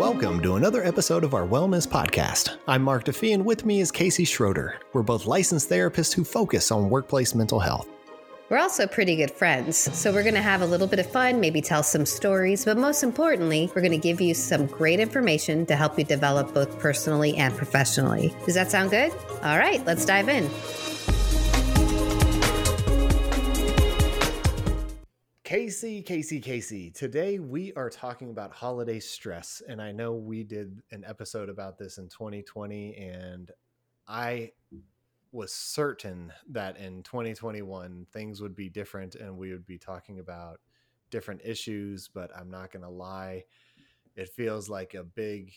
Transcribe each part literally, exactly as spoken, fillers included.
Welcome to another episode of our Wellness Podcast. I'm Mark Duffy, and with me is Casey Schroeder. We're both licensed therapists who focus on workplace mental health. We're also pretty good friends, so we're going to have a little bit of fun, maybe tell some stories, but most importantly, we're going to give you some great information to help you develop both personally and professionally. Does that sound good? All right, let's dive in. Casey, Casey, Casey. Today we are talking about holiday stress, and I know we did an episode about this in twenty twenty, and I was certain that in twenty twenty-one things would be different and we would be talking about different issues, but I'm not going to lie. It feels like a big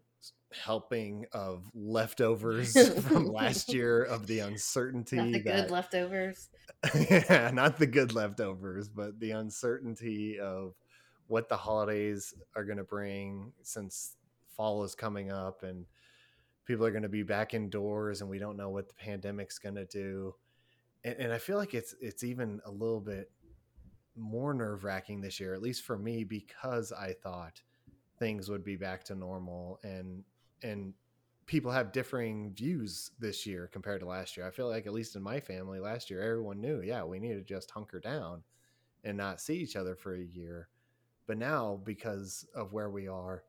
helping of leftovers from last year of the uncertainty. Not the that, good leftovers. Yeah, not the good leftovers, but the uncertainty of what the holidays are going to bring since fall is coming up and people are going to be back indoors and we don't know what the pandemic's going to do. And, and I feel like it's, it's even a little bit more nerve wracking this year, at least for me, because I thought things would be back to normal and, and people have differing views this year compared to last year. I feel like at least in my family last year, everyone knew, yeah, we need to just hunker down and not see each other for a year. But now, because of where we are,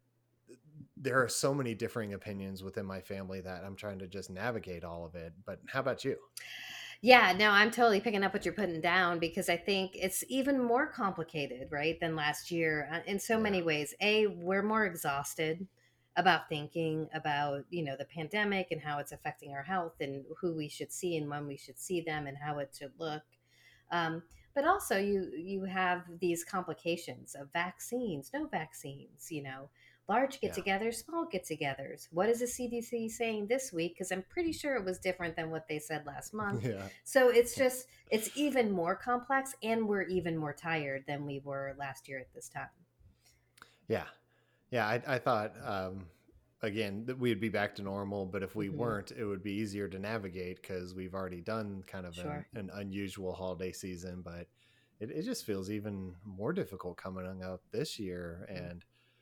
there are so many differing opinions within my family that I'm trying to just navigate all of it. But how about you? Yeah, no, I'm totally picking up what you're putting down because I think it's even more complicated, right, than last year uh, in so yeah. many ways. A, we're more exhausted about thinking about, you know, the pandemic and how it's affecting our health and who we should see and when we should see them and how it should look. Um, but also you, you have these complications of vaccines, no vaccines, you know, large get-togethers, yeah. small get-togethers. What is the C D C saying this week? Because I'm pretty sure it was different than what they said last month. Yeah. So it's just, it's even more complex and we're even more tired than we were last year at this time. Yeah. Yeah, I, I thought, um, again, that we'd be back to normal, but if we mm-hmm. weren't, it would be easier to navigate because we've already done kind of sure. an, an unusual holiday season, but it, it just feels even more difficult coming up this year. And,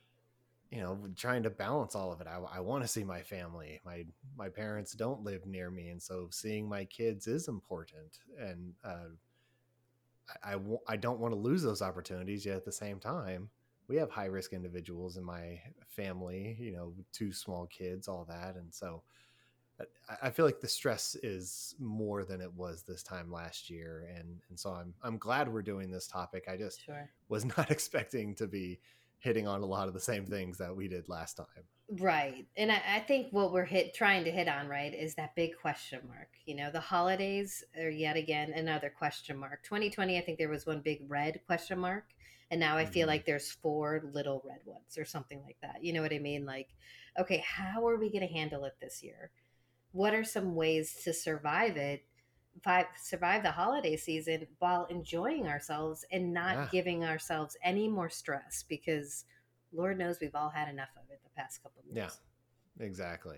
you know, trying to balance all of it. I, I want to see my family. My, my parents don't live near me. And so seeing my kids is important. And uh, I, I, w- I don't want to lose those opportunities, yet at the same time, we have high risk individuals in my family, you know, two small kids, all that. And so I, I feel like the stress is more than it was this time last year. And, and so I'm, I'm glad we're doing this topic. I just sure. was not expecting to be hitting on a lot of the same things that we did last time. Right. And I, I think what we're hit trying to hit on, right, is that big question mark. You know, the holidays are yet again another question mark. twenty twenty, I think there was one big red question mark. And now I feel like there's four little red ones or something like that. You know what I mean? Like, okay, how are we going to handle it this year? What are some ways to survive it, five, survive the holiday season while enjoying ourselves and not yeah. giving ourselves any more stress? Because Lord knows we've all had enough of it the past couple of years. Yeah, exactly.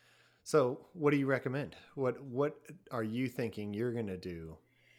So what do you recommend? What, what are you thinking you're going to do?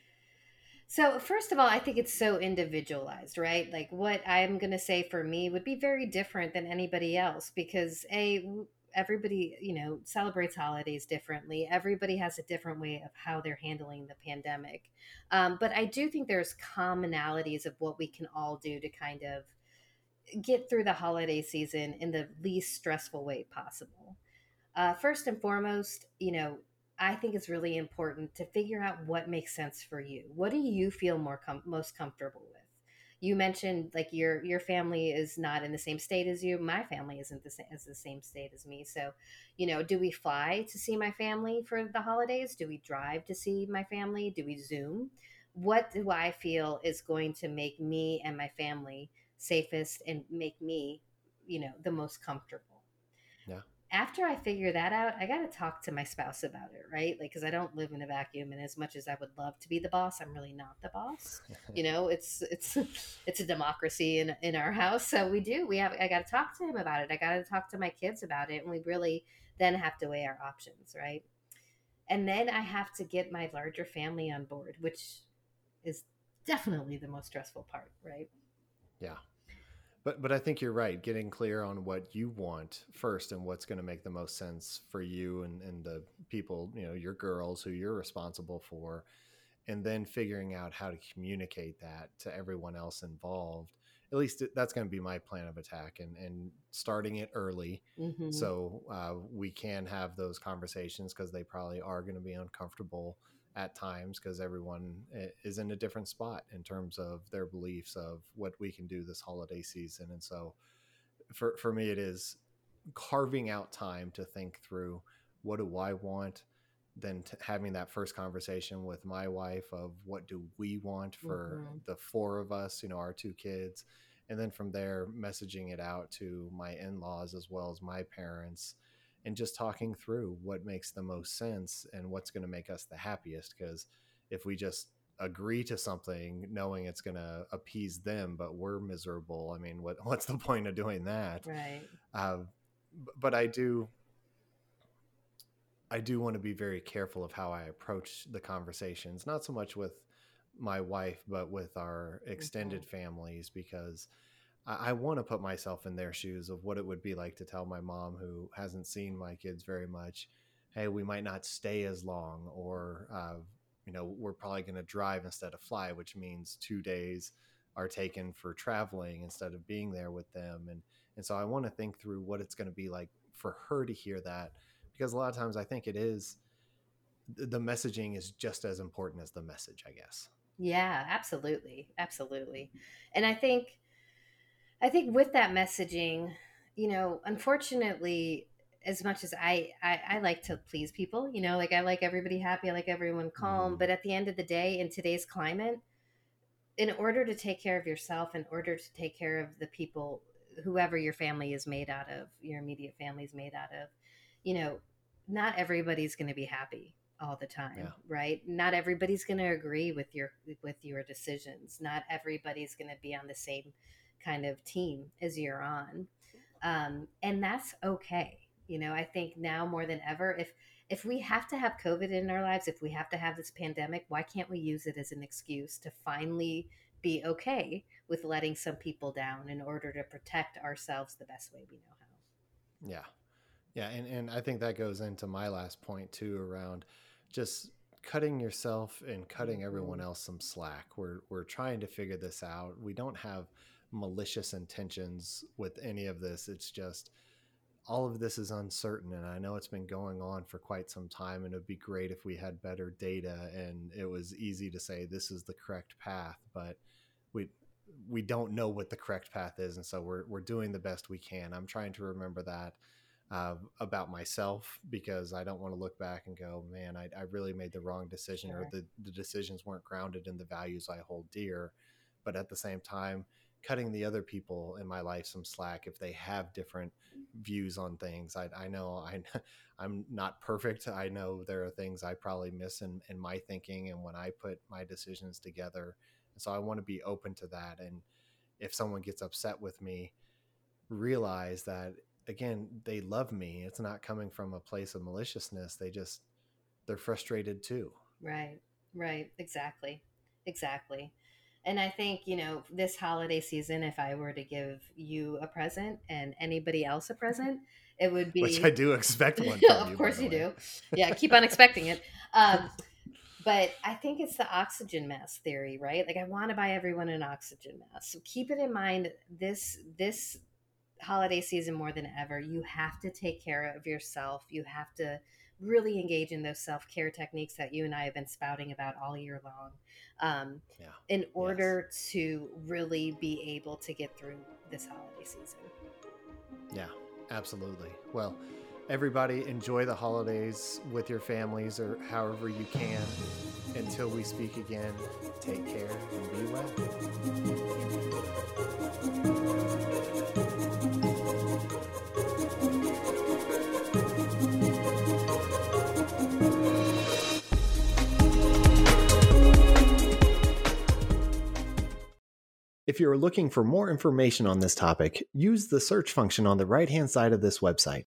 So first of all, I think it's so individualized, right? Like what I'm going to say for me would be very different than anybody else because A, everybody, you know, celebrates holidays differently. Everybody has a different way of how they're handling the pandemic. Um, but I do think there's commonalities of what we can all do to kind of get through the holiday season in the least stressful way possible. Uh, first and foremost, you know, I think it's really important to figure out what makes sense for you. What do you feel more com- most comfortable with? You mentioned like your your family is not in the same state as you. My family isn't the same as the same state as me. So, you know, do we fly to see my family for the holidays? Do we drive to see my family? Do we Zoom? What do I feel is going to make me and my family safest and make me, you know, the most comfortable? Yeah. After I figure that out, I got to talk to my spouse about it, right? Like, because I don't live in a vacuum, and as much as I would love to be the boss, I'm really not the boss. You know, it's it's it's a democracy in in our house, so we do. We have. I got to talk to him about it. I got to talk to my kids about it, and we really then have to weigh our options, right? And then I have to get my larger family on board, which is definitely the most stressful part, right? Yeah. But but I think you're right. Getting clear on what you want first and what's going to make the most sense for you and, and the people, you know, your girls who you're responsible for, and then figuring out how to communicate that to everyone else involved. At least that's going to be my plan of attack, and, and starting it early mm-hmm. so uh, we can have those conversations, because they probably are going to be uncomfortable at times, because everyone is in a different spot in terms of their beliefs of what we can do this holiday season. And so for, for me, it is carving out time to think through, what do I want? Then t- having that first conversation with my wife of what do we want for mm-hmm. the four of us, you know, our two kids. And then from there, messaging it out to my in-laws as well as my parents, and just talking through what makes the most sense and what's going to make us the happiest. Because if we just agree to something knowing it's going to appease them, but we're miserable, I mean, what what's the point of doing that? Right. Uh, but I do... I do want to be very careful of how I approach the conversations, not so much with my wife, but with our extended mm-hmm. families, because I, I want to put myself in their shoes of what it would be like to tell my mom, who hasn't seen my kids very much, hey, we might not stay as long, or, uh, you know, we're probably going to drive instead of fly, which means two days are taken for traveling instead of being there with them. And, and so I want to think through what it's going to be like for her to hear that. Because a lot of times I think it is, the messaging is just as important as the message, I guess. Yeah, absolutely. Absolutely. And I think, I think with that messaging, you know, unfortunately, as much as I, I, I like to please people, you know, like I like everybody happy, I like everyone calm. Mm. But at the end of the day, in today's climate, in order to take care of yourself, in order to take care of the people, whoever your family is made out of, your immediate family is made out of, you know, not everybody's going to be happy all the time, yeah. right? Not everybody's going to agree with your, with your decisions. Not everybody's going to be on the same kind of team as you're on. Um, and that's okay. You know, I think now more than ever, if, if we have to have COVID in our lives, if we have to have this pandemic, why can't we use it as an excuse to finally be okay with letting some people down in order to protect ourselves the best way we know how? Yeah. Yeah, and, and I think that goes into my last point too, around just cutting yourself and cutting everyone else some slack. We're we're trying to figure this out. We don't have malicious intentions with any of this. It's just all of this is uncertain, and I know it's been going on for quite some time, and it'd be great if we had better data and it was easy to say this is the correct path, but we we don't know what the correct path is, and so we're we're doing the best we can. I'm trying to remember that Uh, about myself, because I don't want to look back and go, man, I, I really made the wrong decision, sure. or the, the decisions weren't grounded in the values I hold dear. But at the same time, cutting the other people in my life some slack if they have different views on things. I, I know I, I'm not perfect. I know there are things I probably miss in, in my thinking and when I put my decisions together. And so I want to be open to that. And if someone gets upset with me, realize that, again, they love me. It's not coming from a place of maliciousness. They just, they're frustrated too. Right, right. Exactly. Exactly. And I think, you know, this holiday season, if I were to give you a present and anybody else a present, it would be... Which I do expect one from Of you, course you do. Yeah, keep on expecting it. Um, but I think it's the oxygen mask theory, right? Like, I want to buy everyone an oxygen mask. So keep it in mind, this this... holiday season more than ever, you have to take care of yourself. You have to really engage in those self-care techniques that you and I have been spouting about all year long, um, yeah. in order yes. to really be able to get through this holiday season. Yeah, absolutely. Well, everybody enjoy the holidays with your families or however you can. Until we speak again, take care and be well. If you are looking for more information on this topic, use the search function on the right-hand side of this website.